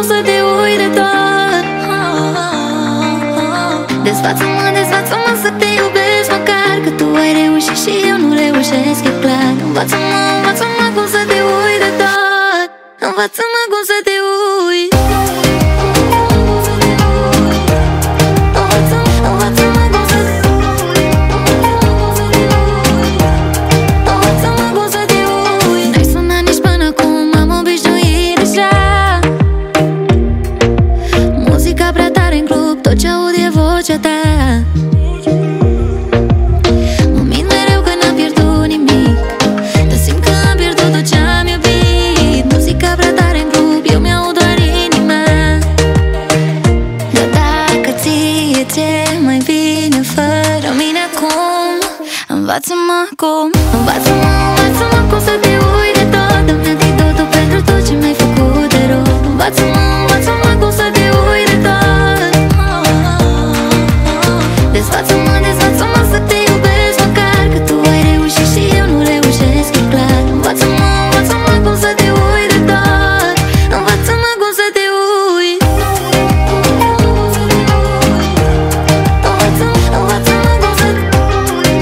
cum să te ui de tot. Desfață-mă, desfață-mă să te iubesc măcar, că tu ai reușit și eu nu reușesc, e clar. Învață-mă, învață-mă cum să te ui de tot. Învață-mă cum să te ui. Tot ce aud e vocea ta. Mă mint mereu că n-am pierdut nimic, dar simt că am pierdut tot ce am iubit. Muzica prea tare în club, eu mi-aud doar inima. Dar dacă ție ți-e mai bine fără mine acum, învață-mă cum. Învață-mă, învață-mă cum să te ui de tot. Dă-mi antidotul pentru tot ce mi-ai făcut de rău. Învață-mă, învață-mă cum să te ui de tot. Desfață-mă, desfață-mă să te iubesc măcar, că tu ai reușit și eu nu reușesc, e clar. Învață-mă, învață-mă cum să te ui de tot. Învață-mă cum să te ui. Învață-mă, învață-mă cum să te ui.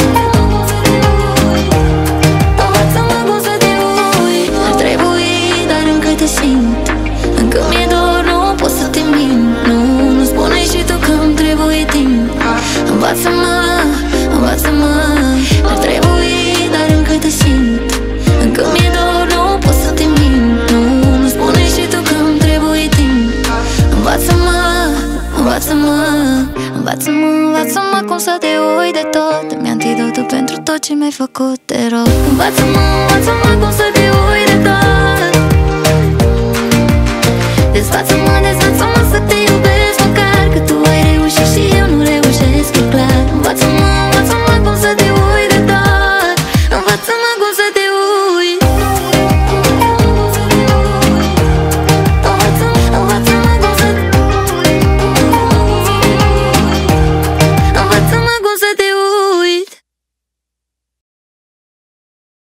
Învață-mă cum să te ui. Ar trebui, dar încă te simt. Încă mi-e dor, nu pot să te mint. Nu spune și tu că îmi trebuie timp. Învață-mă, învață-mă. Ar trebui, dar încă te simt. Încă mi-e dor, nu pot să te mint. Nu spune și tu că îmi trebuie timp. Învață-mă, învață-mă. Învață-mă, învață-mă cum să te ui de tot. Dă-mi antidotul pentru tot ce mi-ai făcut de rău. Învață-mă, învață-mă cum să te ui de tot.